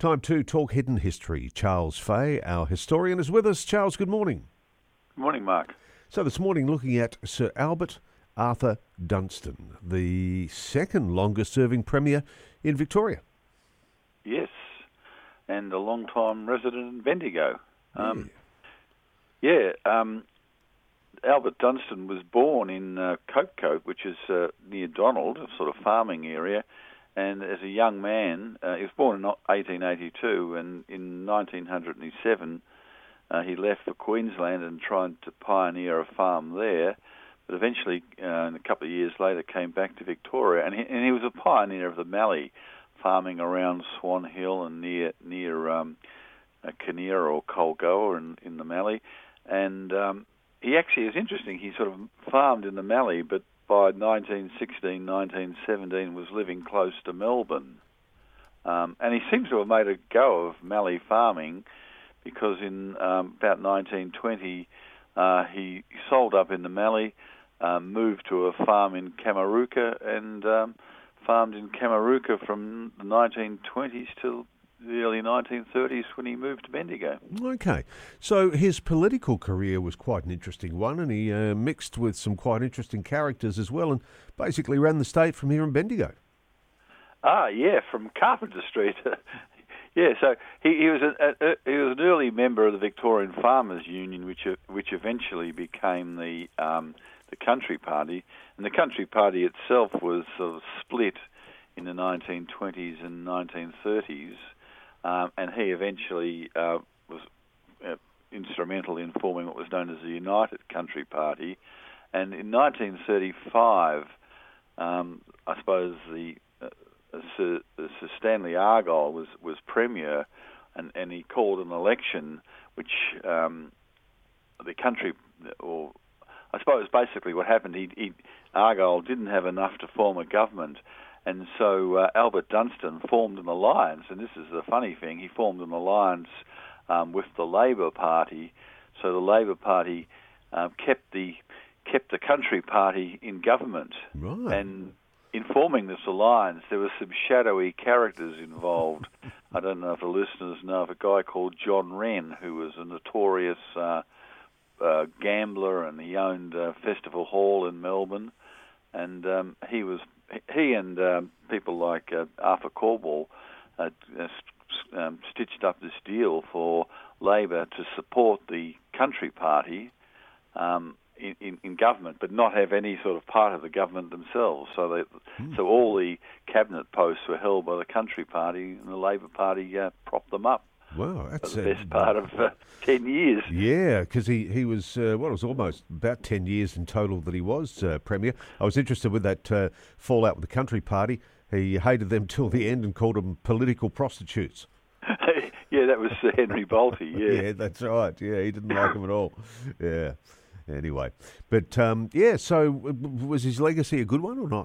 Time to talk hidden history. Charles Fay, our historian, is with us. Charles, good morning. Good morning, Mark. So this morning looking at Sir Albert Arthur Dunstan, the second longest serving Premier in Victoria. Yes, and a long-time resident in Bendigo. Albert Dunstan was born in Cope, which is near Donald, a sort of farming area. And as a young man, he was born in 1882, and in 1907 he left for Queensland and tried to pioneer a farm there. But eventually, a couple of years later, came back to Victoria, and he was a pioneer of the mallee, farming around Swan Hill and near Kinnear or Colgoa in the mallee. And he actually is interesting. He sort of farmed in the mallee, but by 1916, 1917 was living close to Melbourne. And he seems to have made a go of mallee farming because in about 1920 he sold up in the mallee, moved to a farm in Kamarooka and farmed in Kamarooka from the 1920s till the early 1930s when he moved to Bendigo. Okay, so his political career was quite an interesting one, and he mixed with some quite interesting characters as well, and basically ran the state from here in Bendigo. From Carpenter Street. So he was an early member of the Victorian Farmers Union, which eventually became the Country Party, and the Country Party itself was sort of split in the 1920s and 1930s. And he eventually was instrumental in forming what was known as the United Country Party. And in 1935, I suppose Sir Stanley Argyle was Premier, and he called an election which the country, or I suppose basically what happened, Argyle didn't have enough to form a government. And so Albert Dunstan formed an alliance, and this is the funny thing, he formed an alliance with the Labor Party. So the Labor Party kept the Country Party in government. Right. And in forming this alliance, there were some shadowy characters involved. I don't know if the listeners know of a guy called John Wren, who was a notorious gambler, and he owned Festival Hall in Melbourne. And he and people like Arthur Caldwell stitched up this deal for Labor to support the Country Party in government, but not have any sort of part of the government themselves. So all the cabinet posts were held by the Country Party, and the Labor Party propped them up. Wow, that's the best part of 10 years. Yeah, because he was, it was almost about 10 years in total that he was Premier. I was interested with that fallout with the Country Party. He hated them till the end and called them political prostitutes. Yeah, that was Sir Henry Bolte, yeah. Yeah, that's right. Yeah, he didn't like them at all. Yeah, anyway. But, so was his legacy a good one or not?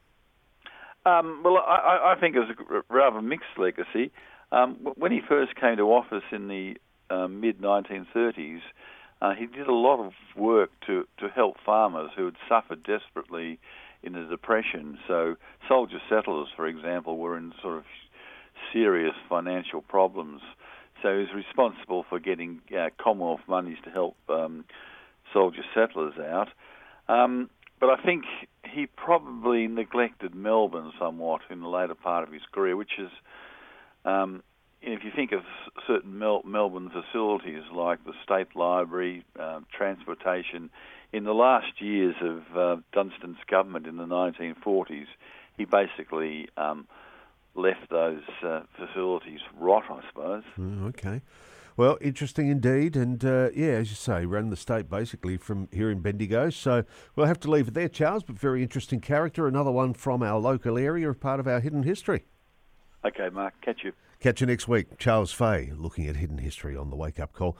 Well, I think it was a rather mixed legacy. When he first came to office in the mid-1930s, he did a lot of work to help farmers who had suffered desperately in the Depression. So soldier settlers, for example, were in sort of serious financial problems. So he was responsible for getting Commonwealth monies to help soldier settlers out. But I think he probably neglected Melbourne somewhat in the later part of his career, which is... if you think of certain Melbourne facilities like the State Library, transportation, in the last years of Dunstan's government in the 1940s, he basically left those facilities rot, I suppose. Okay. Well, interesting indeed, and as you say, ran the state basically from here in Bendigo, so we'll have to leave it there, Charles, but very interesting character, another one from our local area, part of our hidden history. Okay, Mark, catch you. Catch you next week. Charles Fay, looking at hidden history on the Wake Up Call.